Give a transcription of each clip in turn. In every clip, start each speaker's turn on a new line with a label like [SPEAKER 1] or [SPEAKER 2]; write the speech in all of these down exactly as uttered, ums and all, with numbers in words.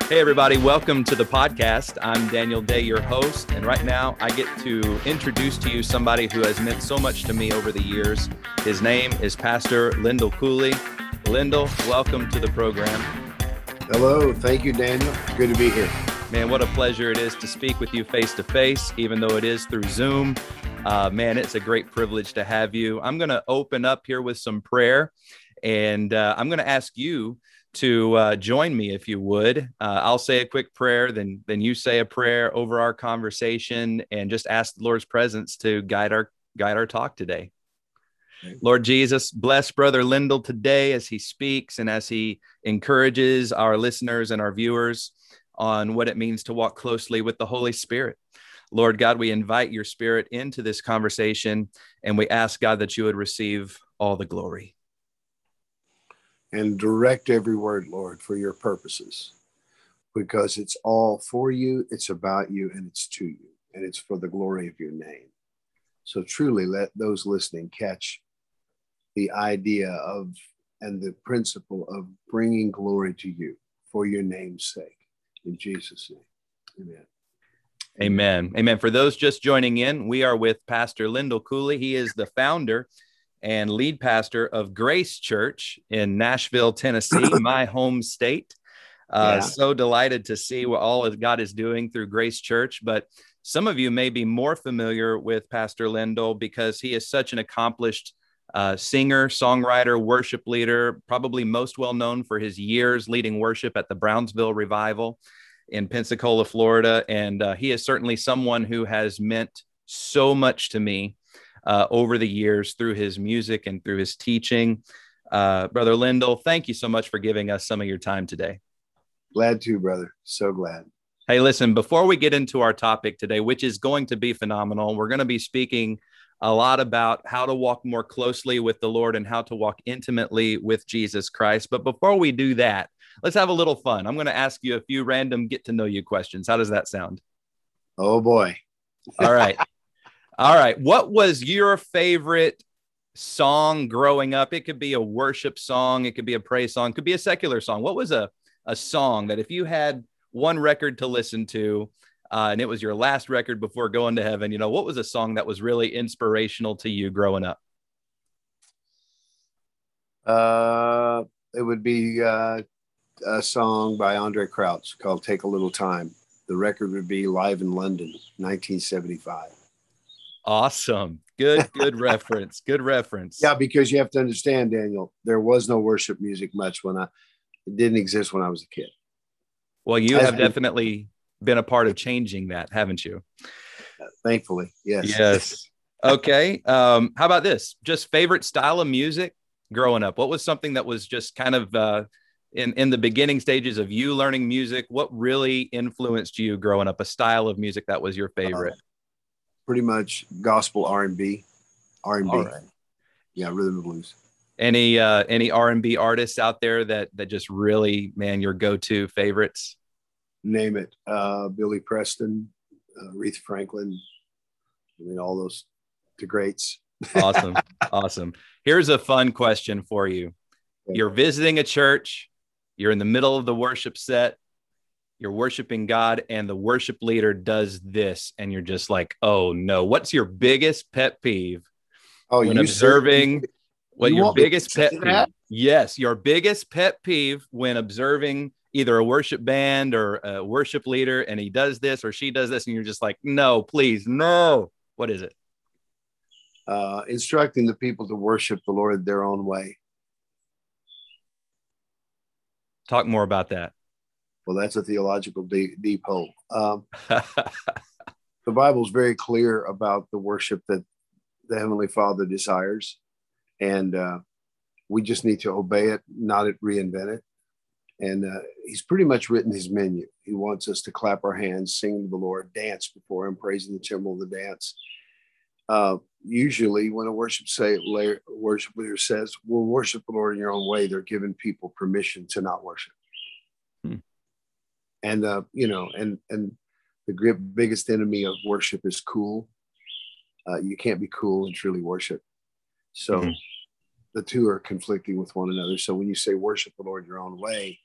[SPEAKER 1] Hey, everybody. Welcome to the podcast. I'm Daniel Day, your host. And right now I get to introduce to you somebody who has meant so much to me over the years. His name is Pastor Lyndall Cooley. Lyndall, welcome to the program.
[SPEAKER 2] Hello. Thank you, Daniel. Good to be here.
[SPEAKER 1] Man, what a pleasure it is to speak with you face to face, even though it is through Zoom. Uh, man, it's a great privilege to have you. I'm going to open up here with some prayer, and uh, I'm going to ask you to uh, join me, if you would. Uh, I'll say a quick prayer, then then you say a prayer over our conversation, and just ask the Lord's presence to guide our guide our talk today. Lord Jesus, bless Brother Lyndall today as he speaks and as he encourages our listeners and our viewers on what it means to walk closely with the Holy Spirit. Lord God, we invite your Spirit into this conversation, and we ask, God, that you would receive all the glory.
[SPEAKER 2] And direct every word, Lord, for your purposes, because it's all for you, it's about you, and it's to you, and it's for the glory of your name. So truly let those listening catch the idea of and the principle of bringing glory to you for your name's sake. In Jesus' name, amen.
[SPEAKER 1] Amen. Amen. For those just joining in, we are with Pastor Lyndall Cooley. He is the founder and lead pastor of Grace Church in Nashville, Tennessee, my home state. Uh,
[SPEAKER 2] Yeah.
[SPEAKER 1] So delighted to see what all of God is doing through Grace Church. But some of you may be more familiar with Pastor Lyndall because he is such an accomplished uh, singer, songwriter, worship leader, probably most well known for his years leading worship at the Brownsville Revival in Pensacola, Florida. And uh, he is certainly someone who has meant so much to me Uh, over the years through his music and through his teaching. Uh, Brother Lyndall, thank you so much for giving us some of your time today.
[SPEAKER 2] Glad to, brother. So glad.
[SPEAKER 1] Hey, listen, before we get into our topic today, which is going to be phenomenal, we're going to be speaking a lot about how to walk more closely with the Lord and how to walk intimately with Jesus Christ. But before we do that, let's have a little fun. I'm going to ask you a few random get to know you questions. How does that sound?
[SPEAKER 2] Oh, boy.
[SPEAKER 1] All right. All right. What was your favorite song growing up? It could be a worship song. It could be a praise song. It could be a secular song. What was a, a song that if you had one record to listen to uh, and it was your last record before going to heaven, you know, what was a song that was really inspirational to you growing up?
[SPEAKER 2] Uh, it would be uh, a song by Andre Crouch called Take a Little Time. The record would be Live in London, nineteen seventy-five.
[SPEAKER 1] Awesome. Good, good reference. Good reference.
[SPEAKER 2] Yeah, because you have to understand, Daniel, there was no worship music much when I, it didn't exist when I was a kid.
[SPEAKER 1] Well, you
[SPEAKER 2] As
[SPEAKER 1] have definitely been a part of changing that, haven't you?
[SPEAKER 2] Thankfully, yes.
[SPEAKER 1] Yes. Okay. Um, how about this? Just favorite style of music growing up? What was something that was just kind of uh, in, in the beginning stages of you learning music? What really influenced you growing up? A style of music that was your favorite?
[SPEAKER 2] Uh, pretty much gospel R and B. R and B.
[SPEAKER 1] All right.
[SPEAKER 2] Yeah, rhythm and blues.
[SPEAKER 1] Any uh, any R and B artists out there that that just really, man, your go-to favorites?
[SPEAKER 2] Name it. Uh, Billy Preston, uh, Aretha Franklin. I mean, all those, the greats.
[SPEAKER 1] Awesome. Awesome. Here's a fun question for you. You're visiting a church. You're in the middle of the worship set. You're worshiping God, and the worship leader does this, and you're just like, oh, no. What's your biggest pet peeve
[SPEAKER 2] Oh,
[SPEAKER 1] when
[SPEAKER 2] you
[SPEAKER 1] observing
[SPEAKER 2] said,
[SPEAKER 1] what
[SPEAKER 2] you
[SPEAKER 1] your
[SPEAKER 2] want me to
[SPEAKER 1] biggest
[SPEAKER 2] say
[SPEAKER 1] pet peeve?
[SPEAKER 2] that?
[SPEAKER 1] Yes, your biggest pet peeve when observing either a worship band or a worship leader, and he does this or she does this, and you're just like, no, please, no. What is it?
[SPEAKER 2] Uh, instructing the people to worship the Lord their own way.
[SPEAKER 1] Talk more about that.
[SPEAKER 2] Well, that's a theological deep, deep hole. Um, the Bible is very clear about the worship that the Heavenly Father desires. And uh, we just need to obey it, not reinvent it. And uh, he's pretty much written his menu. He wants us to clap our hands, sing to the Lord, dance before him, praising the timbrel of the dance. Uh, usually when a worship say, worship leader says, we'll worship the Lord in your own way, they're giving people permission to not worship. Hmm. And, uh, you know, and, and the biggest enemy of worship is cool. Uh, you can't be cool and truly worship. So mm-hmm. the two are conflicting with one another. So when you say worship the Lord your own way,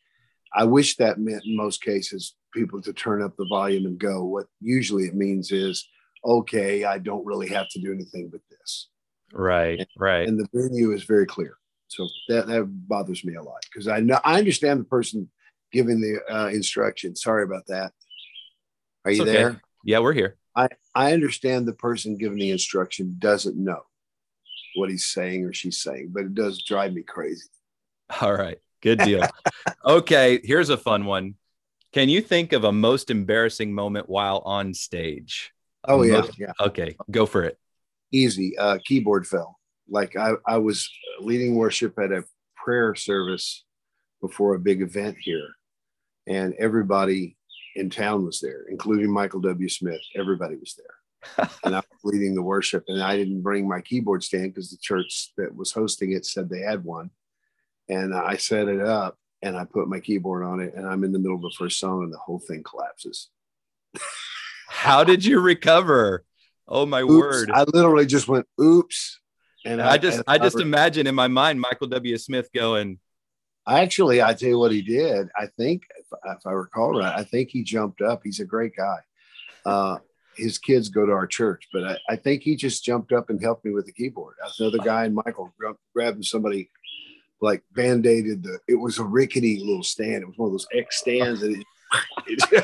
[SPEAKER 2] I wish that meant in most cases people to turn up the volume and go. What usually it means is, okay, I don't really have to do anything but this.
[SPEAKER 1] Right,
[SPEAKER 2] and,
[SPEAKER 1] right.
[SPEAKER 2] and the venue is very clear. So that, that bothers me a lot, because I know I understand the person giving the uh, instruction. Sorry about that. Are you
[SPEAKER 1] okay.
[SPEAKER 2] there?
[SPEAKER 1] Yeah, we're here.
[SPEAKER 2] I, I understand the person giving the instruction doesn't know what he's saying or she's saying, but it does drive me crazy.
[SPEAKER 1] All right. Good deal. Okay. Here's a fun one. Can you think of a most embarrassing moment while on stage? A
[SPEAKER 2] Oh, yeah.
[SPEAKER 1] most,
[SPEAKER 2] Yeah.
[SPEAKER 1] Okay. Go for it.
[SPEAKER 2] Easy. Uh, keyboard fell. Like I, I was leading worship at a prayer service before a big event here, and everybody in town was there, including Michael W. Smith. Everybody was there. And I was leading the worship, and I didn't bring my keyboard stand because the church that was hosting it said they had one. And I set it up and I put my keyboard on it, and I'm in the middle of the first song and the whole thing collapses.
[SPEAKER 1] How did you recover? Oh my
[SPEAKER 2] Oops.
[SPEAKER 1] word.
[SPEAKER 2] I literally just went, oops. And
[SPEAKER 1] I,
[SPEAKER 2] I
[SPEAKER 1] just, I, I just imagine in my mind, Michael W. Smith going,
[SPEAKER 2] actually, I tell you what he did. I think, if, if I recall right, I think he jumped up. He's a great guy. Uh, his kids go to our church, but I, I think he just jumped up and helped me with the keyboard. I saw the guy and Michael grabbing somebody, like band-aided the, it was a rickety little stand. It was one of those X stands. And it, it,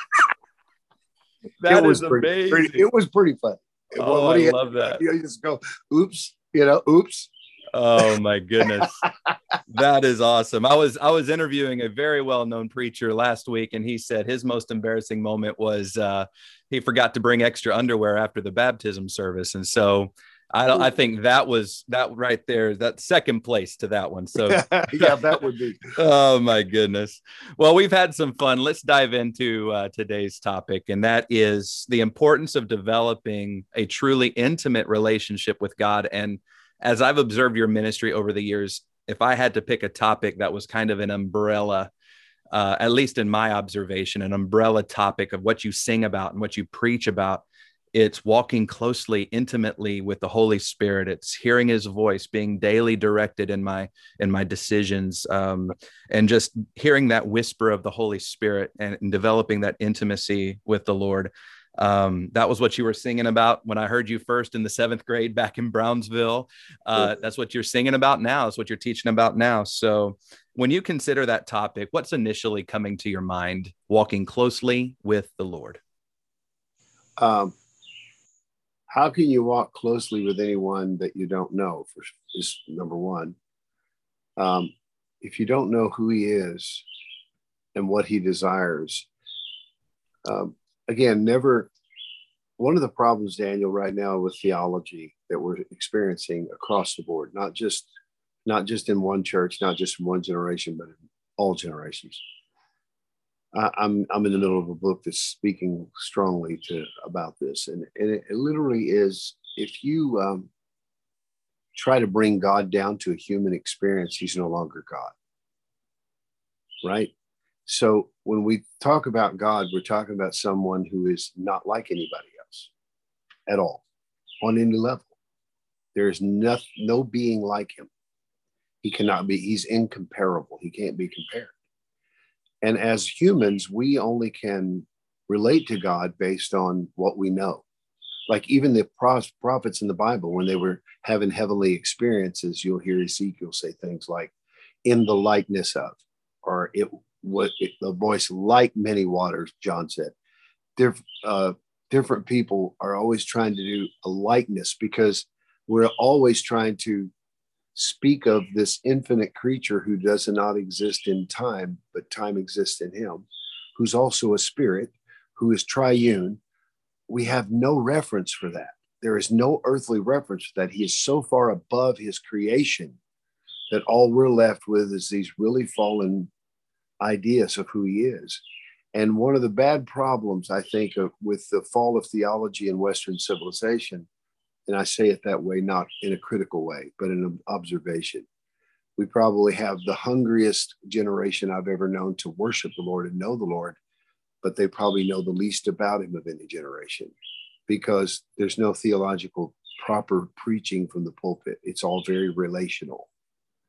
[SPEAKER 1] that
[SPEAKER 2] it was
[SPEAKER 1] is
[SPEAKER 2] pretty,
[SPEAKER 1] amazing.
[SPEAKER 2] Pretty, it was pretty funny.
[SPEAKER 1] Oh,
[SPEAKER 2] what, what
[SPEAKER 1] I
[SPEAKER 2] you,
[SPEAKER 1] love that.
[SPEAKER 2] You know, you just go, oops, you know, oops.
[SPEAKER 1] Oh my goodness. That is awesome. I was I was interviewing a very well-known preacher last week, and he said his most embarrassing moment was uh, he forgot to bring extra underwear after the baptism service. And so I don't I think that was that right there, that second place to that one. So
[SPEAKER 2] yeah, that would be.
[SPEAKER 1] Oh my goodness. Well, we've had some fun. Let's dive into uh, today's topic, and that is the importance of developing a truly intimate relationship with God. And as I've observed your ministry over the years, if I had to pick a topic that was kind of an umbrella, uh, at least in my observation, an umbrella topic of what you sing about and what you preach about, it's walking closely, intimately with the Holy Spirit. It's hearing his voice, being daily directed in my in my decisions, um, and just hearing that whisper of the Holy Spirit and, and developing that intimacy with the Lord. Um, that was what you were singing about when I heard you first in the seventh grade back in Brownsville. Uh, that's what you're singing about now. That's what you're teaching about now. So when you consider that topic, what's initially coming to your mind, walking closely with the Lord?
[SPEAKER 2] Um, how can you walk closely with anyone that you don't know? For is number one. Um, if you don't know who he is and what he desires, um, again, never. One of the problems, Daniel, right now with theology that we're experiencing across the board, not just not just in one church, not just in one generation, but in all generations. I, I'm I'm in the middle of a book that's speaking strongly to about this, and, and it, it literally is, if you um, try to bring God down to a human experience, he's no longer God, right? So when we talk about God, we're talking about someone who is not like anybody else at all on any level. There is no, no being like him. He cannot be, he's incomparable. He can't be compared. And as humans, we only can relate to God based on what we know. Like even the prophets in the Bible, when they were having heavenly experiences, you'll hear Ezekiel say things like, in the likeness of, or it what the voice like many waters, John said. Diff, uh, different people are always trying to do a likeness, because we're always trying to speak of this infinite creature who does not exist in time, but time exists in him, who's also a spirit, who is triune. We have no reference for that. There is no earthly reference for that. He is so far above his creation that all we're left with is these really fallen ideas of who he is. And one of the bad problems, I think, of, with the fall of theology in Western civilization, and I say it that way, not in a critical way, but in an observation, we probably have the hungriest generation I've ever known to worship the Lord and know the Lord, but they probably know the least about him of any generation, because there's no theological proper preaching from the pulpit. It's all very relational.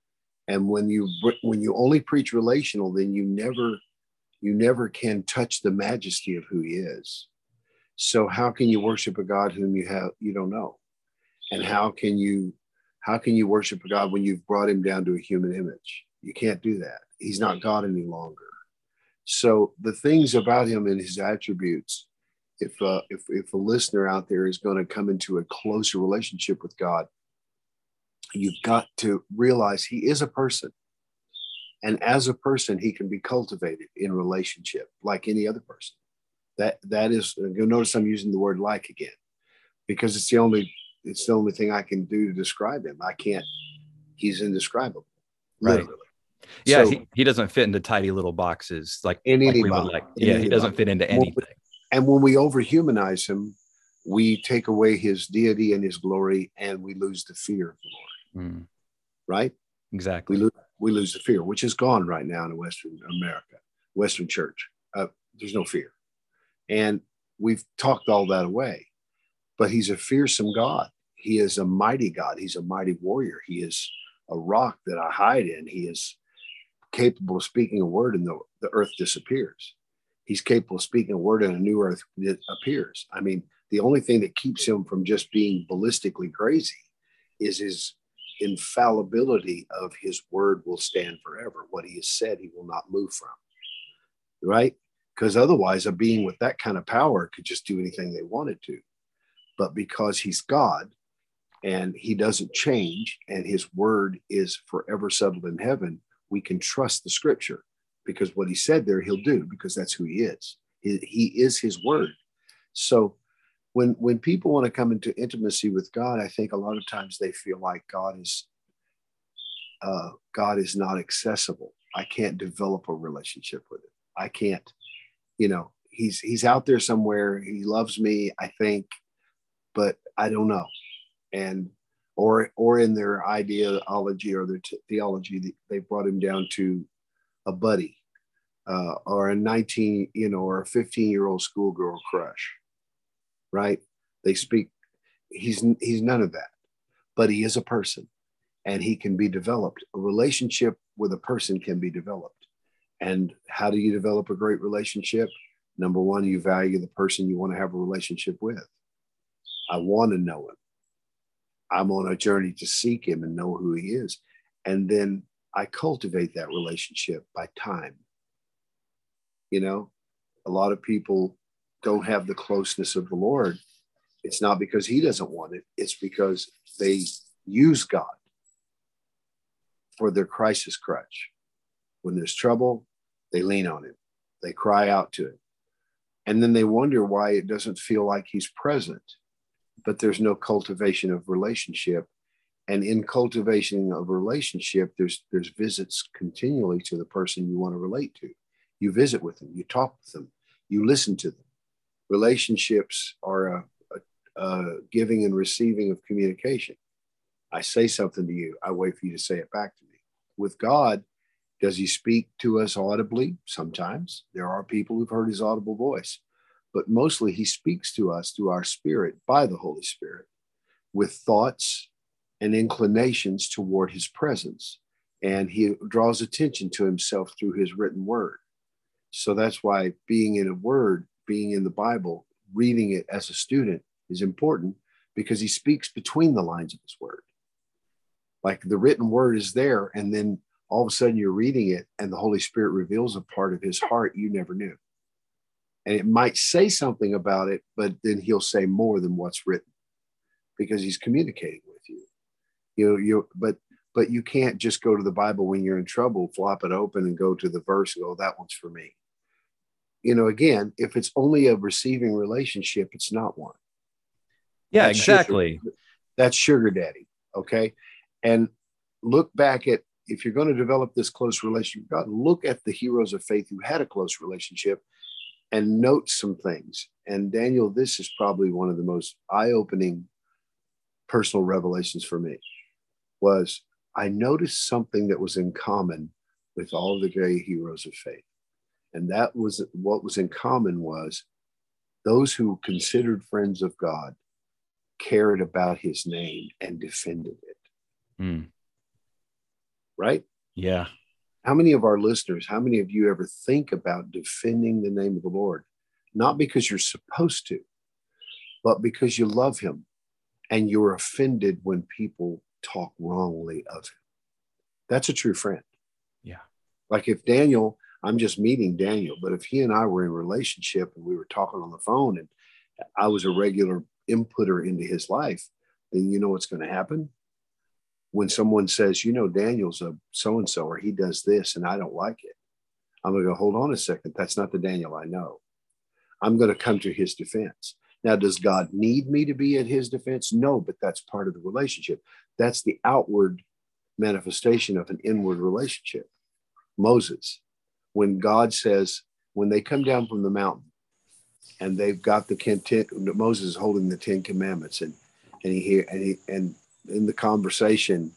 [SPEAKER 2] And when you when you only preach relational, then you never you never can touch the majesty of who he is. So how can you worship a God whom you have you don't know? And how can you how can you worship a God when you've brought him down to a human image? You can't do that. He's not God any longer. So the things about him and his attributes, if uh, if if a listener out there is going to come into a closer relationship with God, you've got to realize he is a person. And as a person, he can be cultivated in relationship like any other person. That that is, you'll notice I'm using the word like again, because it's the only it's the only thing I can do to describe him. I can't, he's indescribable.
[SPEAKER 1] Right.
[SPEAKER 2] Literally.
[SPEAKER 1] Yeah,
[SPEAKER 2] So,
[SPEAKER 1] he, he doesn't fit into tidy little boxes like,
[SPEAKER 2] in
[SPEAKER 1] like
[SPEAKER 2] any
[SPEAKER 1] we would
[SPEAKER 2] box,
[SPEAKER 1] like.
[SPEAKER 2] in
[SPEAKER 1] Yeah,
[SPEAKER 2] any
[SPEAKER 1] he doesn't
[SPEAKER 2] box.
[SPEAKER 1] fit into
[SPEAKER 2] When we-
[SPEAKER 1] anything.
[SPEAKER 2] And when we overhumanize him, we take away his deity and his glory, and we lose the fear of the Lord.
[SPEAKER 1] Mm,
[SPEAKER 2] Right?
[SPEAKER 1] exactly.
[SPEAKER 2] We lose, we lose the fear, which is gone right now in Western America, Western church. Uh, there's no fear. And we've talked all that away. But he's a fearsome God. He is a mighty God. He's a mighty warrior. He is a rock that I hide in. He is capable of speaking a word and the, the earth disappears. He's capable of speaking a word and a new earth appears. I mean, the only thing that keeps him from just being ballistically crazy is his infallibility of his word will stand forever. What he has said, he will not move from. Right? Because otherwise, a being with that kind of power could just do anything they wanted to. But because he's God and he doesn't change and his word is forever settled in heaven, we can trust the scripture, because what he said there, he'll do, because that's who he is. He, he is his word. So when, when people want to come into intimacy with God, I think a lot of times they feel like God is, uh, God is not accessible. I can't develop a relationship with him. I can't, you know, he's, he's out there somewhere. He loves me, I think, but I don't know. And, or, or in their ideology or their t- theology, they brought him down to a buddy, uh, or a nineteen, you know, or a fifteen year old schoolgirl crush, right? They speak, he's, he's none of that, but he is a person and he can be developed. A relationship with a person can be developed. And how do you develop a great relationship? Number one, you value the person you want to have a relationship with. I want to know him. I'm on a journey to seek him and know who he is. And then I cultivate that relationship by time. You know, a lot of people don't have the closeness of the Lord. It's not because he doesn't want it. It's because they use God for their crisis crutch. When there's trouble, they lean on him. They cry out to him. And then they wonder why it doesn't feel like he's present. But there's no cultivation of relationship. And in cultivation of a relationship, there's there's visits continually to the person you want to relate to. You visit with them, you talk with them, you listen to them. Relationships are a, a, a giving and receiving of communication. I say something to you, I wait for you to say it back to me. With God, does he speak to us audibly? Sometimes. There are people who've heard his audible voice. But mostly he speaks to us through our spirit by the Holy Spirit with thoughts and inclinations toward his presence. And he draws attention to himself through his written word. So that's why being in a word, being in the Bible, reading it as a student is important, because he speaks between the lines of his word. Like the written word is there, and then all of a sudden you're reading it and the Holy Spirit reveals a part of his heart you never knew. And it might say something about it, but then he'll say more than what's written, because he's communicating with you. You know, you but but you can't just go to the Bible when you're in trouble, flop it open and go to the verse and go, that one's for me. You know, again, if it's only a receiving relationship, it's not one.
[SPEAKER 1] Yeah,
[SPEAKER 2] That's
[SPEAKER 1] exactly.
[SPEAKER 2] Sugar, that's sugar daddy. Okay. And look back at, if you're going to develop this close relationship with God, look at the heroes of faith who had a close relationship and note some things. And Daniel, this is probably one of the most eye-opening personal revelations for me, was I noticed something that was in common with all the great heroes of faith. And that was what was in common was those who considered friends of God cared about his name and defended it.
[SPEAKER 1] Mm.
[SPEAKER 2] Right?
[SPEAKER 1] Yeah.
[SPEAKER 2] How many of our listeners, how many of you ever think about defending the name of the Lord? Not because you're supposed to, but because you love him and you're offended when people talk wrongly of him. That's a true friend.
[SPEAKER 1] Yeah.
[SPEAKER 2] Like if Daniel, I'm just meeting Daniel, but if he and I were in a relationship and we were talking on the phone and I was a regular inputter into his life, then you know what's going to happen? When someone says, you know, Daniel's a so-and-so, or he does this and I don't like it, I'm going to go, hold on a second. That's not the Daniel I know. I'm going to come to his defense. Now, does God need me to be at his defense? No, but that's part of the relationship. That's the outward manifestation of an inward relationship. Moses, when God says, when they come down from the mountain and they've got the content, Moses is holding the Ten Commandments, and and he hear and he and in the conversation,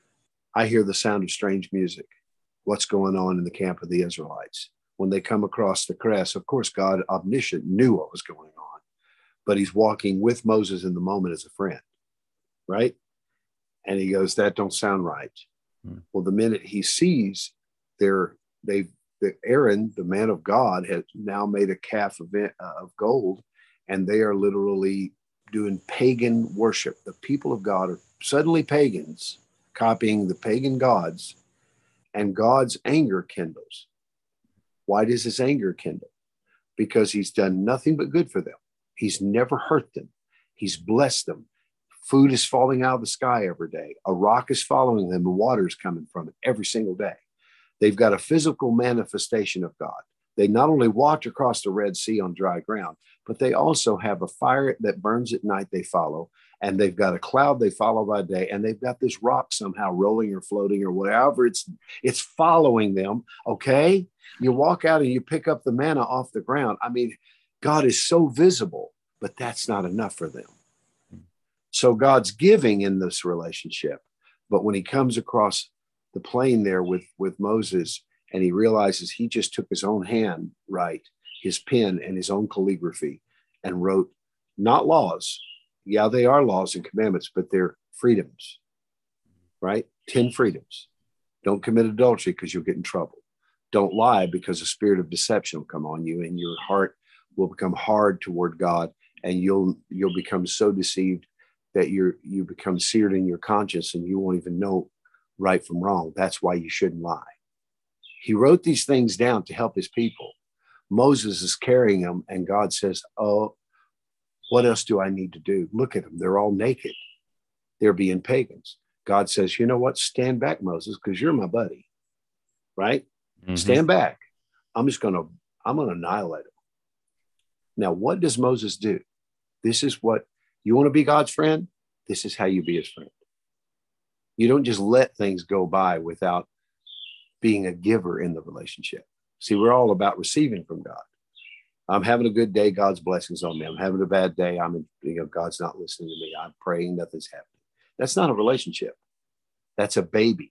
[SPEAKER 2] I hear the sound of strange music. What's going on in the camp of the Israelites? When they come across the crest, of course, God, omniscient, knew what was going on, but he's walking with Moses in the moment as a friend, right? And he goes, that don't sound right. Hmm. Well, the minute he sees their, they've, the Aaron, the man of God, has now made a calf of, uh, of gold, and they are literally doing pagan worship. The people of God are suddenly pagans, copying the pagan gods, and God's anger kindles. Why does his anger kindle? Because he's done nothing but good for them. He's never hurt them. He's blessed them. Food is falling out of the sky every day. A rock is following them, and water is coming from it every single day. They've got a physical manifestation of God. They not only walked across the Red Sea on dry ground, but they also have a fire that burns at night they follow, and they've got a cloud they follow by day, and they've got this rock somehow rolling or floating or whatever. It's, it's following them, okay? You walk out and you pick up the manna off the ground. I mean, God is so visible, but that's not enough for them. So God's giving in this relationship, but when he comes across the plain there with, with Moses, and he realizes he just took his own hand, right, his pen and his own calligraphy, and wrote not laws. Yeah, they are laws and commandments, but they're freedoms, right? ten freedoms. Don't commit adultery because you'll get in trouble. Don't lie because a spirit of deception will come on you, and your heart will become hard toward God, and you'll you'll become so deceived that you're you become seared in your conscience, and you won't even know right from wrong. That's why you shouldn't lie. He wrote these things down to help his people. Moses is carrying them, and God says, oh, what else do I need to do? Look at them. They're all naked. They're being pagans. God says, you know what? Stand back, Moses, because you're my buddy, right? Mm-hmm. Stand back. I'm just going to, I'm going to annihilate them. Now, what does Moses do? This is what, you want to be God's friend? This is how you be his friend. You don't just let things go by without being a giver in the relationship. See, we're all about receiving from God. I'm having a good day, God's blessings on me. I'm having a bad day, I'm, you know, God's not listening to me. I'm praying, nothing's happening. That's not a relationship. That's a baby.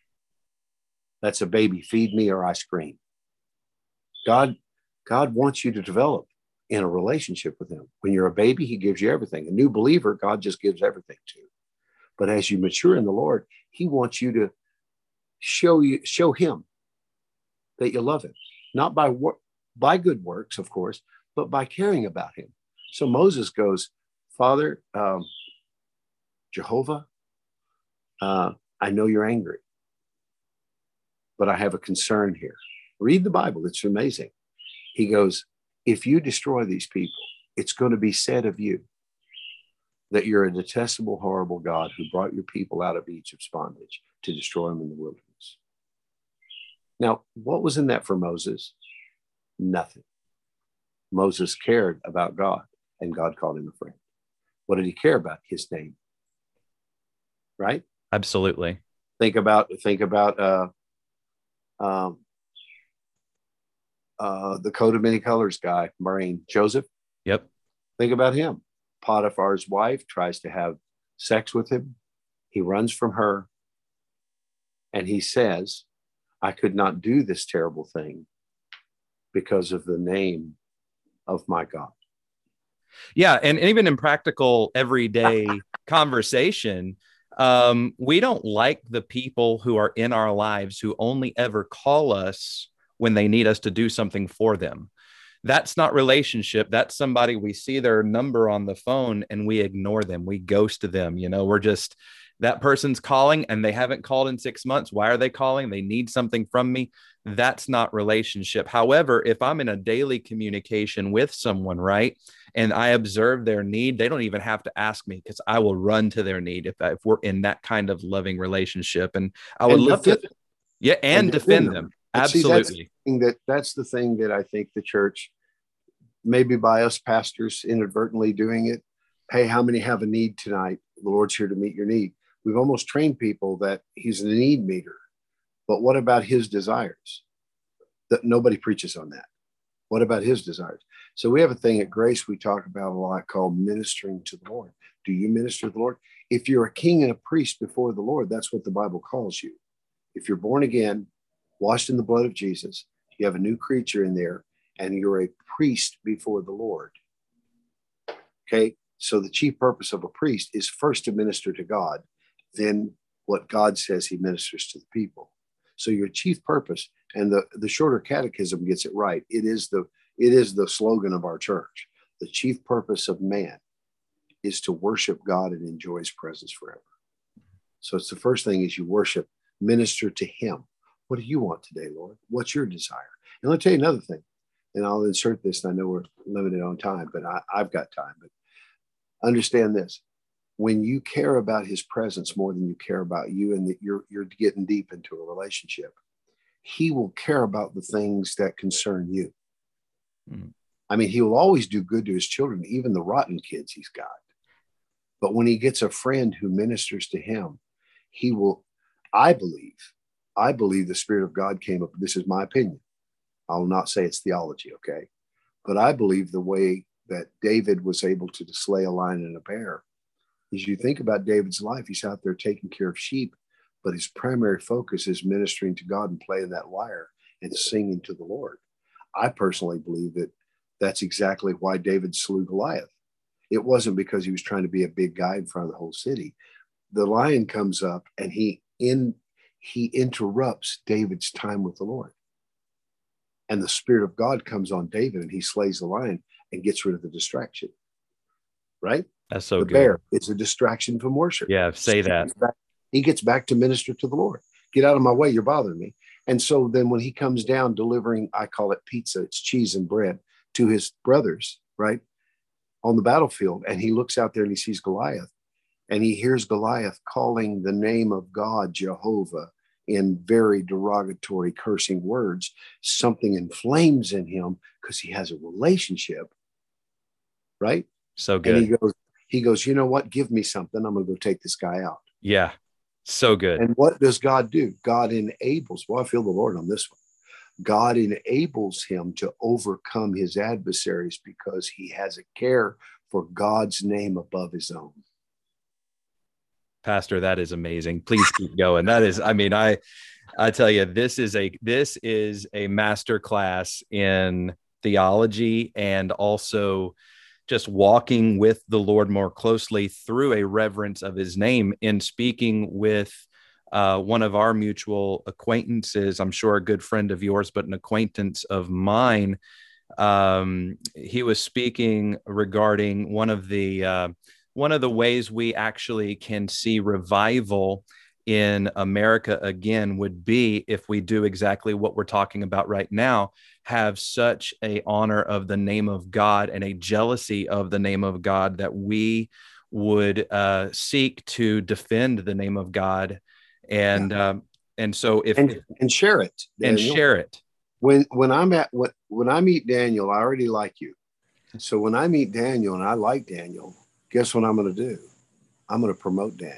[SPEAKER 2] That's a baby. Feed me or I scream. God, God wants you to develop in a relationship with him. When you're a baby, he gives you everything. A new believer, God just gives everything to. But as you mature in the Lord, he wants you to show you, show him that you love him, not by work, by good works, of course, but by caring about him. So Moses goes, Father, um, Jehovah, uh, I know you're angry, but I have a concern here. Read the Bible. It's amazing. He goes, if you destroy these people, it's going to be said of you that you're a detestable, horrible God who brought your people out of Egypt's bondage to destroy them in the wilderness. Now, what was in that for Moses? Nothing. Moses cared about God, and God called him a friend. What did he care about? His name. Right?
[SPEAKER 1] Absolutely.
[SPEAKER 2] Think about, think about uh, um, uh, the coat of many colors guy, Marine Joseph.
[SPEAKER 1] Yep.
[SPEAKER 2] Think about him. Potiphar's wife tries to have sex with him. He runs from her, and he says, I could not do this terrible thing because of the name of my God.
[SPEAKER 1] Yeah. And even in practical, everyday conversation, Um, we don't like the people who are in our lives who only ever call us when they need us to do something for them. That's not relationship. That's somebody we see their number on the phone and we ignore them. We ghost them. You know, we're just, that person's calling and they haven't called in six months. Why are they calling? They need something from me. That's not relationship. However, if I'm in a daily communication with someone, right, and I observe their need, they don't even have to ask me because I will run to their need if, if we're in that kind of loving relationship. And I would
[SPEAKER 2] And
[SPEAKER 1] love to,
[SPEAKER 2] defend,
[SPEAKER 1] yeah, and
[SPEAKER 2] and defend
[SPEAKER 1] defend
[SPEAKER 2] them.
[SPEAKER 1] them.
[SPEAKER 2] But see, that's the
[SPEAKER 1] Absolutely.
[SPEAKER 2] thing that that's the thing that I think the church, maybe by us pastors inadvertently doing it. Hey, how many have a need tonight? The Lord's here to meet your need. We've almost trained people that he's a need meter. But what about his desires? That nobody preaches on that. What about his desires? So we have a thing at Grace we talk about a lot called ministering to the Lord. Do you minister to the Lord? If you're a king and a priest before the Lord, that's what the Bible calls you. If you're born again, washed in the blood of Jesus, you have a new creature in there, and you're a priest before the Lord. Okay, so the chief purpose of a priest is first to minister to God, then what God says he ministers to the people. So your chief purpose, and the, the shorter catechism gets it right. It is the it is the slogan of our church. The chief purpose of man is to worship God and enjoy his presence forever. So it's the first thing is you worship, minister to him. What do you want today, Lord? What's your desire? And I'll tell you another thing, and I'll insert this, and I know we're limited on time, but I, I've got time. But understand this. When you care about his presence more than you care about you, and that you're you're getting deep into a relationship, he will care about the things that concern you. Mm. I mean, he will always do good to his children, even the rotten kids he's got. But when he gets a friend who ministers to him, he will, I believe, I believe the Spirit of God came up. This is my opinion. I'll not say it's theology, okay? But I believe the way that David was able to slay a lion and a bear, as you think about David's life, he's out there taking care of sheep, but his primary focus is ministering to God and playing that lyre and singing to the Lord. I personally believe that that's exactly why David slew Goliath. It wasn't because he was trying to be a big guy in front of the whole city. The lion comes up and he in he interrupts David's time with the Lord. And the Spirit of God comes on David and he slays the lion and gets rid of the distraction. Right?
[SPEAKER 1] That's so
[SPEAKER 2] the
[SPEAKER 1] good.
[SPEAKER 2] bear is a distraction from worship.
[SPEAKER 1] Yeah, say
[SPEAKER 2] so
[SPEAKER 1] that.
[SPEAKER 2] He gets, back, he gets back to minister to the Lord. Get out of my way, you're bothering me. And so then when he comes down delivering, I call it pizza, it's cheese and bread, to his brothers, right, on the battlefield, and he looks out there and he sees Goliath, and he hears Goliath calling the name of God, Jehovah, in very derogatory, cursing words. Something inflames in him because he has a relationship, right?
[SPEAKER 1] So good.
[SPEAKER 2] And he goes, he goes, you know what? Give me something. I'm going to go take this guy out.
[SPEAKER 1] Yeah. So good.
[SPEAKER 2] And what does God do? God enables, well, I feel the Lord on this one. God enables him to overcome his adversaries because he has a care for God's name above his own.
[SPEAKER 1] Pastor, that is amazing. Please keep going. That is, I mean, I, I tell you, this is a, this is a master class in theology and also just walking with the Lord more closely through a reverence of his name. In speaking with uh, one of our mutual acquaintances, I'm sure a good friend of yours, but an acquaintance of mine, um, he was speaking regarding one of the uh, one of the ways we actually can see revival in America again would be if we do exactly what we're talking about right now, have such a honor of the name of God and a jealousy of the name of God that we would uh, seek to defend the name of God. And, yeah. um, and so if,
[SPEAKER 2] and,
[SPEAKER 1] if,
[SPEAKER 2] and share it,
[SPEAKER 1] Daniel. and share it.
[SPEAKER 2] When, when I'm at, when, when I meet Daniel, I already like you. So when I meet Daniel and I like Daniel, guess what I'm going to do? I'm going to promote Daniel.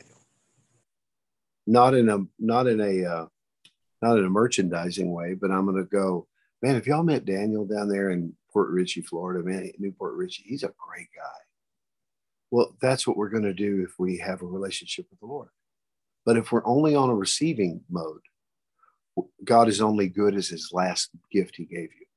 [SPEAKER 2] Not in a, not in a, uh, not in a merchandising way, but I'm going to go, man, if y'all met Daniel down there in Port Richey, Florida, man, Newport Richey, he's a great guy. Well, that's what we're going to do if we have a relationship with the Lord. But if we're only on a receiving mode, God is only good as his last gift he gave you.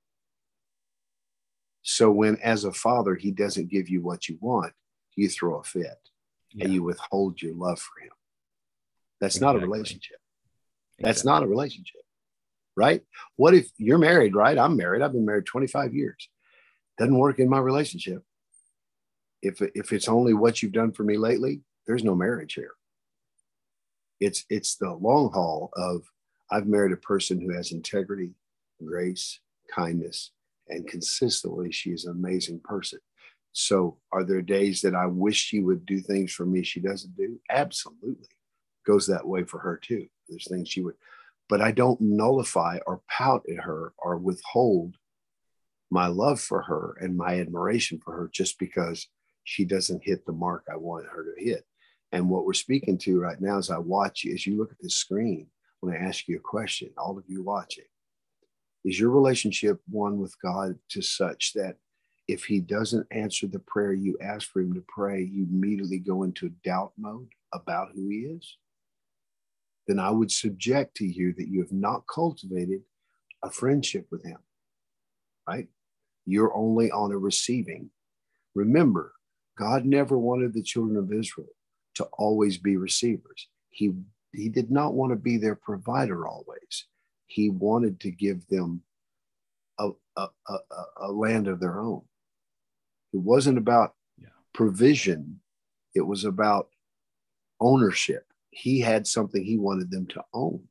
[SPEAKER 2] So when, as a father, he doesn't give you what you want, you throw a fit yeah. and you withhold your love for him. That's
[SPEAKER 1] Exactly.
[SPEAKER 2] not a relationship. That's exactly. not a relationship, right? What if you're married, right? I'm married. I've been married twenty-five years. Doesn't work in my relationship. If, if it's only what you've done for me lately, there's no marriage here. It's, it's the long haul of I've married a person who has integrity, grace, kindness, and consistently she is an amazing person. So are there days that I wish she would do things for me she doesn't do? Absolutely. Goes that way for her too. There's things she would, but I don't nullify or pout at her or withhold my love for her and my admiration for her just because she doesn't hit the mark I want her to hit. And what we're speaking to right now as I watch you, as you look at this screen, when I ask you a question, all of you watching, is your relationship one with God to such that if he doesn't answer the prayer you ask for him to pray, you immediately go into doubt mode about who he is? Then I would subject to you that you have not cultivated a friendship with him, right? You're only on a receiving. Remember, God never wanted the children of Israel to always be receivers. He, he did not want to be their provider always. He wanted to give them a, a, a, a land of their own. It wasn't about yeah. provision. It was about ownership. He had something he wanted them to own.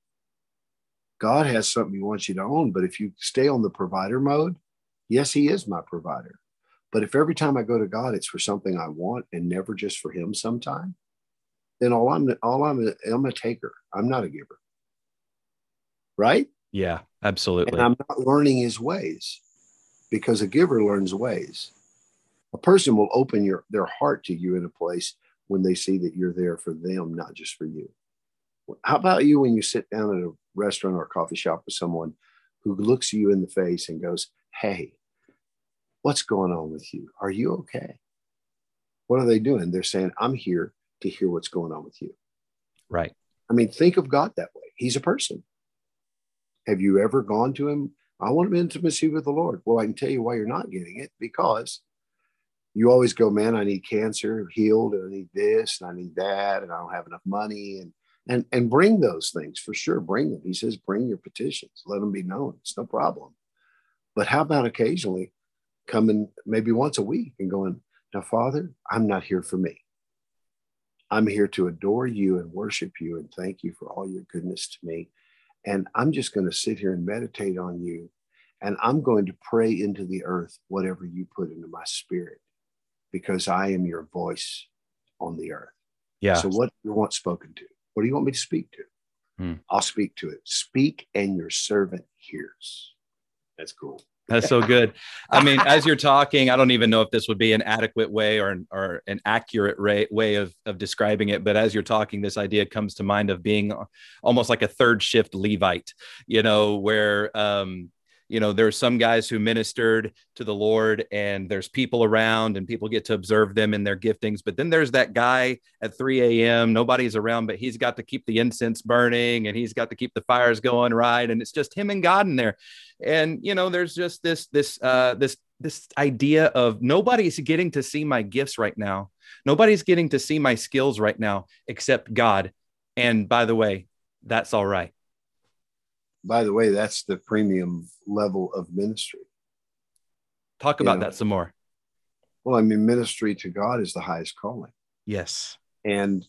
[SPEAKER 2] God has something he wants you to own, but if you stay on the provider mode, yes, he is my provider. But if every time I go to God, it's for something I want and never just for him sometime, then all I'm, all I'm, I'm a taker. I'm not a giver. Right?
[SPEAKER 1] Yeah, absolutely.
[SPEAKER 2] And I'm not learning his ways, because a giver learns ways. A person will open your, their heart to you in a place when they see that you're there for them, not just for you. How about you when you sit down at a restaurant or a coffee shop with someone who looks you in the face and goes, hey, what's going on with you? Are you okay? What are they doing? They're saying, I'm here to hear what's going on with you.
[SPEAKER 1] Right.
[SPEAKER 2] I mean, think of God that way. He's a person. Have you ever gone to him? I want intimacy with the Lord. Well, I can tell you why you're not getting it, because you always go, man, I need cancer healed, and I need this, and I need that, and I don't have enough money. And and and bring those things for sure. Bring them. He says, bring your petitions. Let them be known. It's no problem. But how about occasionally coming maybe once a week and going, now, Father, I'm not here for me. I'm here to adore you and worship you and thank you for all your goodness to me. And I'm just going to sit here and meditate on you. And I'm going to pray into the earth whatever you put into my spirit, because I am your voice on the earth.
[SPEAKER 1] Yeah.
[SPEAKER 2] So what do you want spoken to? What do you want me to speak to? Hmm. I'll speak to it. Speak and your servant hears. That's cool.
[SPEAKER 1] That's so good. I mean, as you're talking, I don't even know if this would be an adequate way or an, or an accurate way, way of, of describing it. But as you're talking, this idea comes to mind of being almost like a third shift Levite, you know, where, um, you know, there's some guys who ministered to the Lord and there's people around and people get to observe them in their giftings. But then there's that guy at three a.m. Nobody's around, but he's got to keep the incense burning and he's got to keep the fires going, right? And it's just him and God in there. And, you know, there's just this, this, uh, this, this idea of nobody's getting to see my gifts right now. Nobody's getting to see my skills right now, except God. And by the way, that's all right.
[SPEAKER 2] By the way, that's the premium level of ministry.
[SPEAKER 1] Talk about you know, that some more.
[SPEAKER 2] Well, I mean, ministry to God is the highest calling.
[SPEAKER 1] Yes.
[SPEAKER 2] And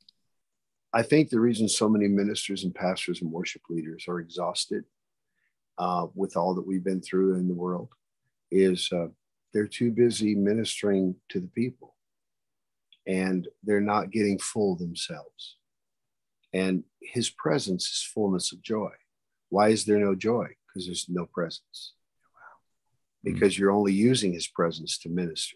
[SPEAKER 2] I think the reason so many ministers and pastors and worship leaders are exhausted uh, with all that we've been through in the world is uh, they're too busy ministering to the people and they're not getting full themselves. And his presence is fullness of joy. Why is there no joy? Because there's no presence. Wow. Because mm-hmm. you're only using his presence to minister,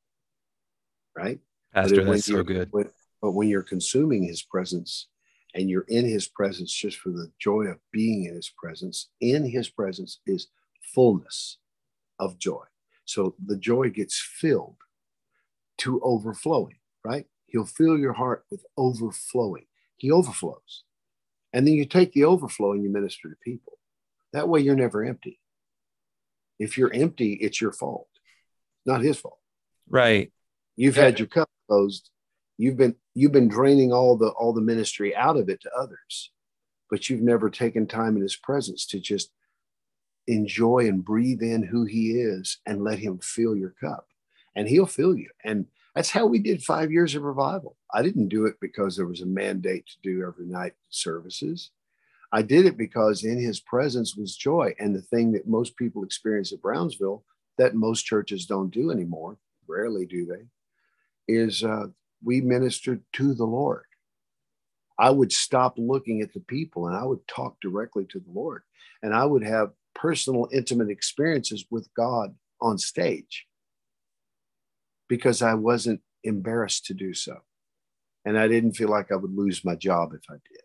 [SPEAKER 2] right?
[SPEAKER 1] Pastor, that's so good.
[SPEAKER 2] When, but when you're consuming his presence and you're in his presence just for the joy of being in his presence, in his presence is fullness of joy. So the joy gets filled to overflowing, right? He'll fill your heart with overflowing. He overflows. And then you take the overflow and you minister to people. That way you're never empty. If you're empty, it's your fault, not his fault.
[SPEAKER 1] Right.
[SPEAKER 2] You've
[SPEAKER 1] yeah.
[SPEAKER 2] had your cup closed. You've been, you've been draining all the all the ministry out of it to others, but you've never taken time in his presence to just enjoy and breathe in who he is and let him fill your cup, and he'll fill you. And that's how we did five years of revival. I didn't do it because there was a mandate to do every night services. I did it because in his presence was joy. And the thing that most people experience at Brownsville that most churches don't do anymore, rarely do they, is uh, we ministered to the Lord. I would stop looking at the people and I would talk directly to the Lord. And I would have personal, intimate experiences with God on stage because I wasn't embarrassed to do so. And I didn't feel like I would lose my job if I did.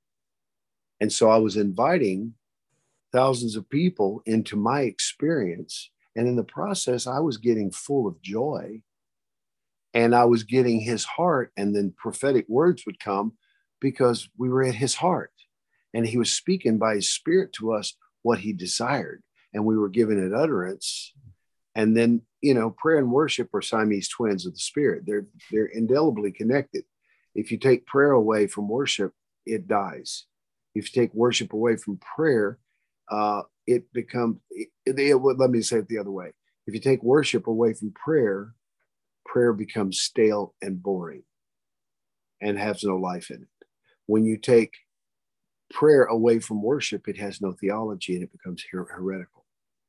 [SPEAKER 2] And so I was inviting thousands of people into my experience. And in the process, I was getting full of joy and I was getting his heart. And then prophetic words would come because we were at his heart and he was speaking by his spirit to us what he desired. And we were giving it utterance. And then, you know, prayer and worship are Siamese twins of the spirit. They're, they're indelibly connected. If you take prayer away from worship, it dies. If you take worship away from prayer, uh, it becomes, it, it, let me say it the other way. If you take worship away from prayer, prayer becomes stale and boring and has no life in it. When you take prayer away from worship, it has no theology and it becomes her- heretical.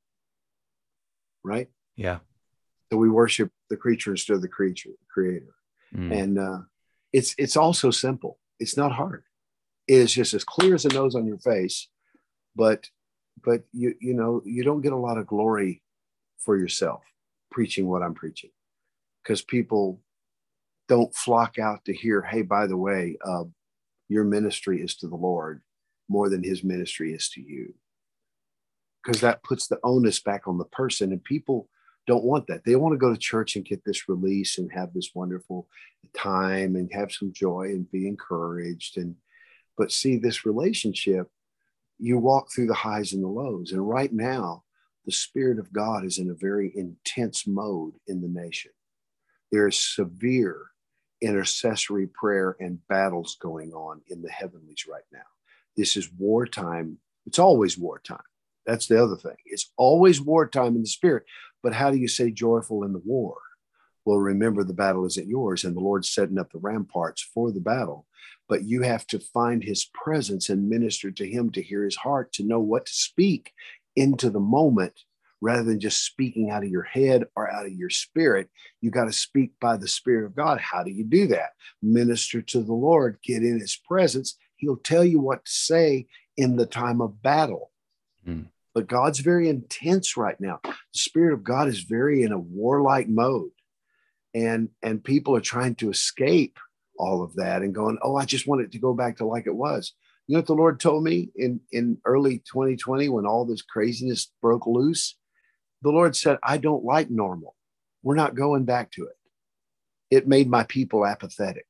[SPEAKER 2] Right?
[SPEAKER 1] Yeah.
[SPEAKER 2] So we worship the creature instead of the creature, the creator. Mm. And uh, it's it's also simple. It's not hard. It is just as clear as the nose on your face, but but you you know you don't get a lot of glory for yourself preaching what I'm preaching, because people don't flock out to hear, hey, by the way, uh, your ministry is to the Lord more than his ministry is to you, because that puts the onus back on the person, and people don't want that. They want to go to church and get this release and have this wonderful time and have some joy and be encouraged. And but see, this relationship, you walk through the highs and the lows. And right now, the Spirit of God is in a very intense mode in the nation. There is severe intercessory prayer and battles going on in the heavenlies right now. This is wartime. It's always wartime. That's the other thing. It's always wartime in the spirit. But how do you say joyful in the war? Well, remember, the battle isn't yours, and the Lord's setting up the ramparts for the battle. But you have to find his presence and minister to him, to hear his heart, to know what to speak into the moment, rather than just speaking out of your head or out of your spirit. You got to speak by the Spirit of God. How do you do that? Minister to the Lord, get in his presence. He'll tell you what to say in the time of battle. Mm. But God's very intense right now. The Spirit of God is very in a warlike mode. And, and people are trying to escape all of that and going, oh, I just want it to go back to like it was. You know what the Lord told me in, in early twenty twenty when all this craziness broke loose? The Lord said, I don't like normal. We're not going back to it. It made my people apathetic.